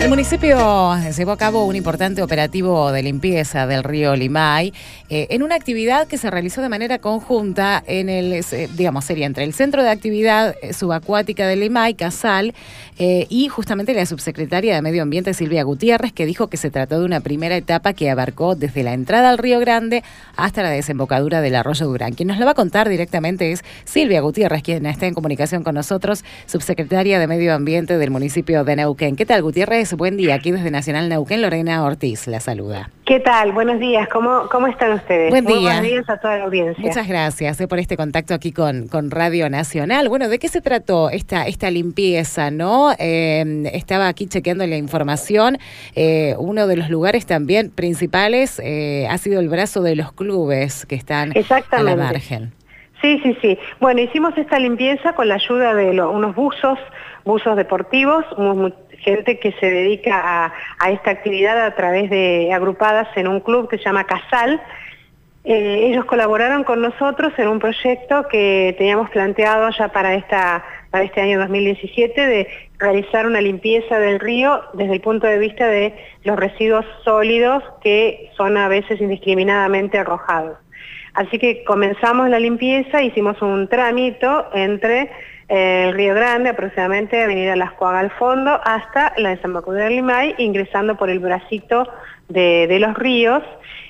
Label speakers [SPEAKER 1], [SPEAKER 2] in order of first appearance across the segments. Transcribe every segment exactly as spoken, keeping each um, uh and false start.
[SPEAKER 1] El municipio llevó a cabo un importante operativo de limpieza del río Limay eh, en una actividad que se realizó de manera conjunta en el, eh, digamos, sería entre el Centro de Actividad Subacuática de Limay, Casal, eh, y justamente la subsecretaria de Medio Ambiente, Silvia Gutiérrez, que dijo que se trató de una primera etapa que abarcó desde la entrada al Río Grande hasta la desembocadura del arroyo Durán. Quien nos la va a contar directamente es Silvia Gutiérrez, quien está en comunicación con nosotros, subsecretaria de Medio Ambiente del municipio de Neuquén. ¿Qué tal, Gutiérrez? Buen día, aquí desde Nacional Neuquén, Lorena Ortiz la saluda.
[SPEAKER 2] ¿Qué tal? Buenos días, ¿cómo, cómo están ustedes?
[SPEAKER 1] Buen día.
[SPEAKER 2] Muy buenos días a toda la audiencia.
[SPEAKER 1] Muchas gracias eh, por este contacto aquí con, con Radio Nacional. Bueno, ¿de qué se trató esta, esta limpieza, no? Eh, estaba aquí chequeando la información. Eh, uno de los lugares también principales eh, ha sido el brazo de los clubes que están a la margen.
[SPEAKER 2] Sí, sí, sí. Bueno, hicimos esta limpieza con la ayuda de lo, unos buzos, buzos deportivos, unos, gente que se dedica a, a esta actividad a través de agrupadas en un club que se llama Casal. Eh, ellos colaboraron con nosotros en un proyecto que teníamos planteado ya para, esta, para este año dos mil diecisiete de realizar una limpieza del río desde el punto de vista de los residuos sólidos que son a veces indiscriminadamente arrojados. Así que comenzamos la limpieza, hicimos un trámite entre eh, el Río Grande, aproximadamente Avenida Las Cuagas al fondo, hasta la desembocadura del Limay, ingresando por el bracito de, de los ríos,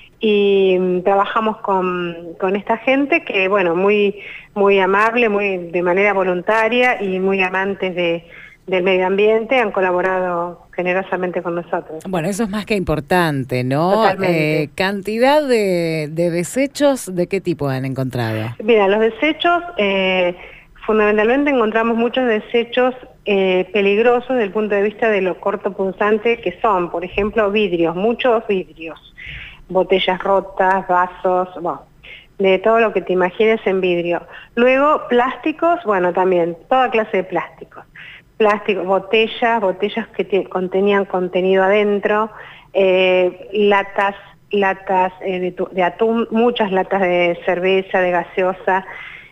[SPEAKER 2] y um, trabajamos con, con esta gente que, bueno, muy, muy amable, muy de manera voluntaria y muy amantes de, del medio ambiente, han colaborado generosamente con nosotros.
[SPEAKER 1] Bueno, eso es más que importante, ¿no?
[SPEAKER 2] Totalmente.
[SPEAKER 1] Eh, ¿Cantidad de, de desechos de qué tipo han encontrado?
[SPEAKER 2] Mira, los desechos, eh, fundamentalmente encontramos muchos desechos eh, peligrosos desde el punto de vista de lo cortopunzante que son, por ejemplo, vidrios, muchos vidrios, botellas rotas, vasos, bueno, de todo lo que te imagines en vidrio. Luego, plásticos, bueno, también, toda clase de plásticos. Plástico, botellas, botellas que te, contenían contenido adentro, eh, latas, latas eh, de, tu, de atún, muchas latas de cerveza, de gaseosa,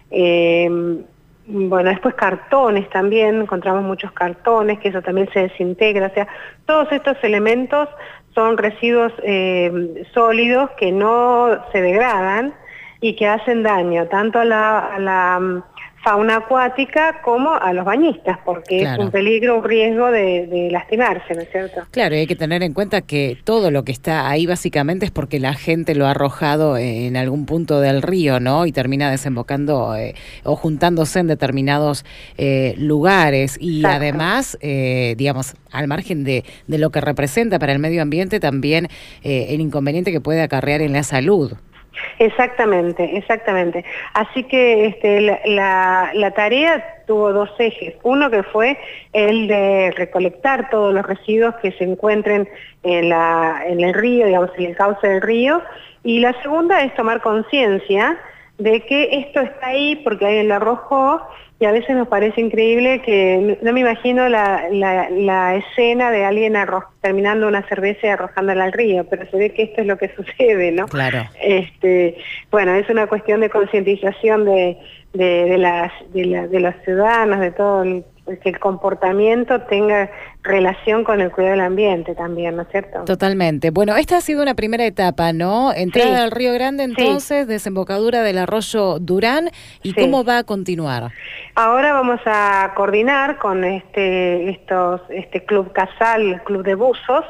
[SPEAKER 2] eh, bueno, después cartones también, encontramos muchos cartones, que eso también se desintegra, o sea, todos estos elementos son residuos eh, sólidos que no se degradan y que hacen daño tanto a la, a la fauna acuática como a los bañistas, porque claro, es un peligro, un riesgo de, de lastimarse, ¿no es cierto?
[SPEAKER 1] Claro, y hay que tener en cuenta que todo lo que está ahí básicamente es porque la gente lo ha arrojado en algún punto del río, ¿no? Y termina desembocando eh, o juntándose en determinados eh, lugares. Y exacto, además, eh, digamos, al margen de, de lo que representa para el medio ambiente, también eh, el inconveniente que puede acarrear en la salud.
[SPEAKER 2] Exactamente, exactamente. Así que este, la, la, la tarea tuvo dos ejes. Uno que fue el de recolectar todos los residuos que se encuentren en, la, en el río, digamos, en el cauce del río. Y la segunda es tomar conciencia de que esto está ahí porque alguien lo arrojó, y a veces nos parece increíble que, no me imagino la, la, la escena de alguien arro terminando una cerveza y arrojándola al río, pero se ve que esto es lo que sucede, ¿no?
[SPEAKER 1] Claro.
[SPEAKER 2] Este, bueno, es una cuestión de concientización de, de, de, las, de, la, de los ciudadanos, de todo el, que el comportamiento tenga relación con el cuidado del ambiente también, ¿no es cierto?
[SPEAKER 1] Totalmente. Bueno, esta ha sido una primera etapa, ¿no? Entrada sí, al Río Grande, entonces, sí, desembocadura del arroyo Durán, ¿y sí, cómo va a continuar?
[SPEAKER 2] Ahora vamos a coordinar con este, estos, este Club Casal, el Club de Buzos,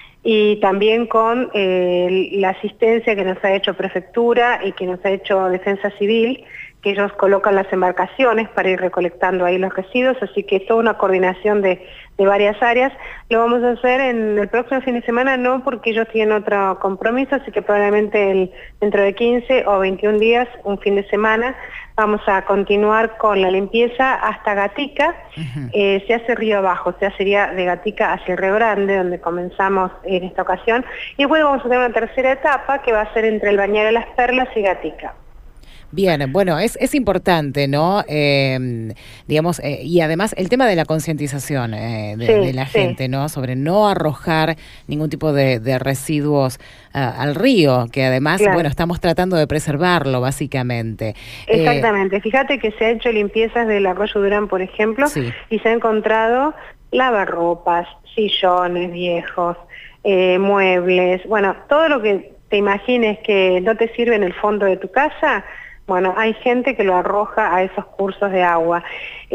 [SPEAKER 2] y también con eh, la asistencia que nos ha hecho Prefectura y que nos ha hecho Defensa Civil, que ellos colocan las embarcaciones para ir recolectando ahí los residuos, así que es toda una coordinación de, de varias áreas. Lo vamos a hacer en el próximo fin de semana, no porque ellos tienen otro compromiso, así que probablemente el, dentro de quince o veintiún días, un fin de semana, vamos a continuar con la limpieza hasta Gatica. Uh-huh. eh, se hace río abajo, o sea, sería de Gatica hacia el Río Grande, donde comenzamos en esta ocasión, y luego vamos a tener una tercera etapa que va a ser entre el Bañar de las Perlas y Gatica.
[SPEAKER 1] Bien, bueno, es, es importante, ¿no? Eh, digamos, eh, y además el tema de la concientización eh, de, sí, de la gente, sí, ¿no? Sobre no arrojar ningún tipo de, de residuos uh, al río, que además, claro, bueno, estamos tratando de preservarlo, básicamente.
[SPEAKER 2] Exactamente. Eh, Fíjate que se ha hecho limpiezas del arroyo Durán, por ejemplo, sí, y se ha encontrado lavarropas, sillones viejos, eh, muebles, bueno, todo lo que te imagines que no te sirve en el fondo de tu casa. Bueno, hay gente que lo arroja a esos cursos de agua.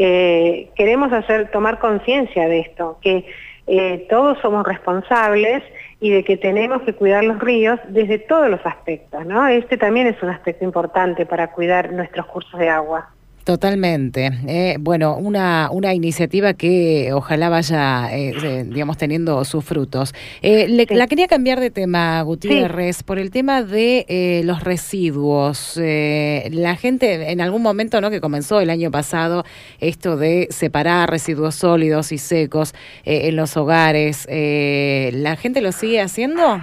[SPEAKER 2] Eh, queremos hacer, tomar conciencia de esto, que eh, todos somos responsables y de que tenemos que cuidar los ríos desde todos los aspectos, ¿no? Este también es un aspecto importante para cuidar nuestros cursos de agua.
[SPEAKER 1] Totalmente. Eh, bueno, una, una iniciativa que ojalá vaya, eh, eh, digamos, teniendo sus frutos. Eh, le, sí. La quería cambiar de tema, Gutiérrez, sí. por el tema de eh, los residuos. Eh, la gente, en algún momento, ¿no?, que comenzó el año pasado, esto de separar residuos sólidos y secos eh, en los hogares, eh, ¿la gente lo sigue haciendo?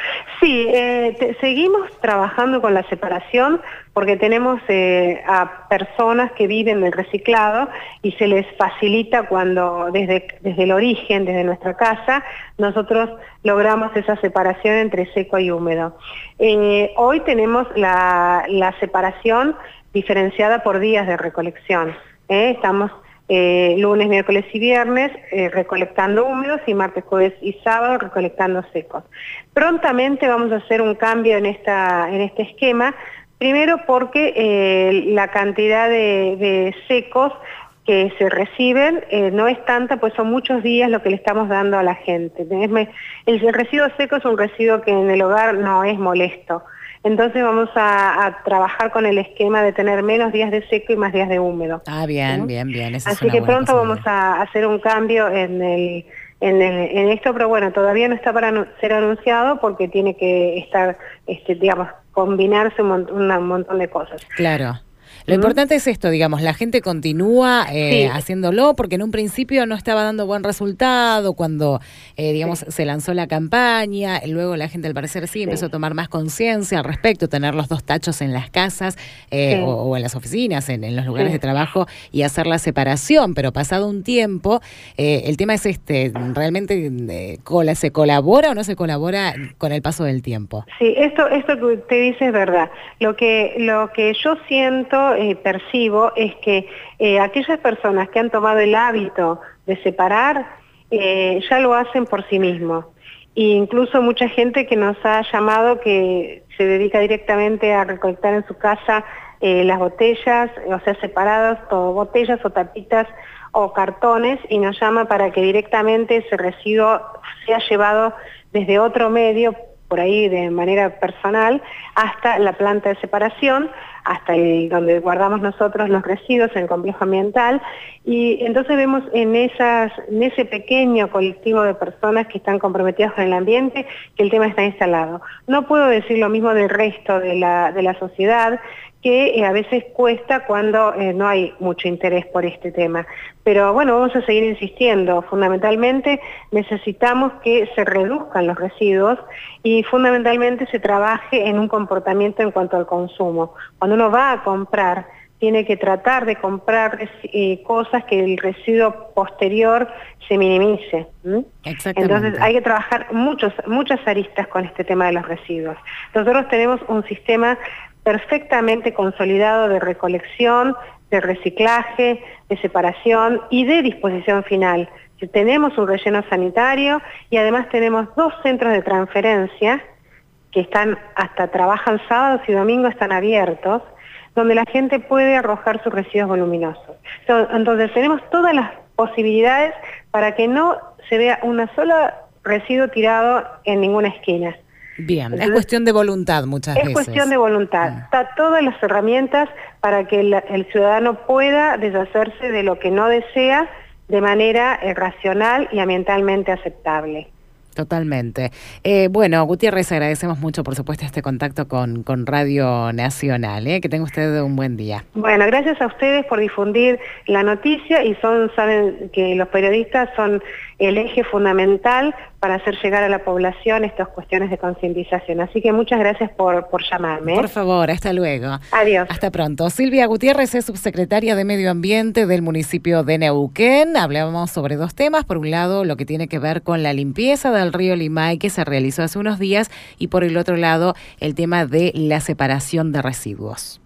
[SPEAKER 2] Sí, eh, te, seguimos trabajando con la separación porque tenemos eh, a personas que viven del reciclado y se les facilita cuando desde, desde el origen, desde nuestra casa, nosotros logramos esa separación entre seco y húmedo. Eh, hoy tenemos la, la separación diferenciada por días de recolección. ¿eh? Estamos Eh, lunes, miércoles y viernes eh, recolectando húmedos y martes, jueves y sábado recolectando secos. Prontamente vamos a hacer un cambio en, esta, en este esquema, primero porque eh, la cantidad de, de secos que se reciben eh, no es tanta, pues son muchos días lo que le estamos dando a la gente. El, el residuo seco es un residuo que en el hogar no es molesto. Entonces vamos a, a trabajar con el esquema de tener menos días de seco y más días de húmedo.
[SPEAKER 1] Ah, bien, ¿sí? bien, bien. Esa
[SPEAKER 2] Así que pronto vamos a hacer un cambio en, el, en, el, en esto, pero bueno, todavía no está para ser anunciado porque tiene que estar, este, digamos, combinarse un, mon un montón de cosas.
[SPEAKER 1] Claro. Lo importante es esto, digamos, la gente continúa eh, sí. haciéndolo porque en un principio no estaba dando buen resultado cuando, eh, digamos, sí. se lanzó la campaña, luego la gente al parecer sí, sí. empezó a tomar más conciencia al respecto, tener los dos tachos en las casas eh, sí. o, o en las oficinas, en, en los lugares sí. de trabajo y hacer la separación, pero pasado un tiempo, eh, el tema es este, ¿realmente eh, cola, se colabora o no se colabora con el paso del tiempo?
[SPEAKER 2] Sí, esto, esto que usted dice es verdad. Lo que, lo que yo siento Eh, percibo es que eh, aquellas personas que han tomado el hábito de separar eh, ya lo hacen por sí mismos. E incluso mucha gente que nos ha llamado que se dedica directamente a recolectar en su casa eh, las botellas, o sea, separadas, o botellas o tapitas o cartones, y nos llama para que directamente ese residuo sea llevado desde otro medio, por ahí de manera personal, hasta la planta de separación, hasta el, donde guardamos nosotros los residuos en el complejo ambiental, y entonces vemos en, esas, en ese pequeño colectivo de personas que están comprometidas con el ambiente que el tema está instalado. No puedo decir lo mismo del resto de la, de la sociedad, que eh, a veces cuesta cuando eh, no hay mucho interés por este tema. Pero bueno, vamos a seguir insistiendo. Fundamentalmente necesitamos que se reduzcan los residuos y fundamentalmente se trabaje en un comportamiento en cuanto al consumo. Cuando uno va a comprar, tiene que tratar de comprar eh, cosas que el residuo posterior se minimice. ¿Mm? Entonces hay que trabajar muchos, muchas aristas con este tema de los residuos. Nosotros tenemos un sistema perfectamente consolidado de recolección, de reciclaje, de separación y de disposición final. Tenemos un relleno sanitario y además tenemos dos centros de transferencia que están hasta trabajan sábados y domingos, están abiertos, donde la gente puede arrojar sus residuos voluminosos. Entonces tenemos todas las posibilidades para que no se vea una sola residuo tirado en ninguna esquina.
[SPEAKER 1] Bien, entonces, es cuestión de voluntad muchas
[SPEAKER 2] es
[SPEAKER 1] veces.
[SPEAKER 2] Es cuestión de voluntad. Mm. Está todas las herramientas para que el, el ciudadano pueda deshacerse de lo que no desea de manera eh, racional y ambientalmente aceptable.
[SPEAKER 1] Totalmente. Eh, bueno, Gutiérrez, agradecemos mucho, por supuesto, este contacto con, con Radio Nacional. ¿eh? Que tenga usted un buen día.
[SPEAKER 2] Bueno, gracias a ustedes por difundir la noticia y son saben que los periodistas son el eje fundamental para hacer llegar a la población estas cuestiones de concientización. Así que muchas gracias por, por llamarme.
[SPEAKER 1] Por favor, hasta luego.
[SPEAKER 2] Adiós.
[SPEAKER 1] Hasta pronto. Silvia Gutiérrez es subsecretaria de Medio Ambiente del municipio de Neuquén. Hablábamos sobre dos temas. Por un lado, lo que tiene que ver con la limpieza del río Limay que se realizó hace unos días y por el otro lado, el tema de la separación de residuos.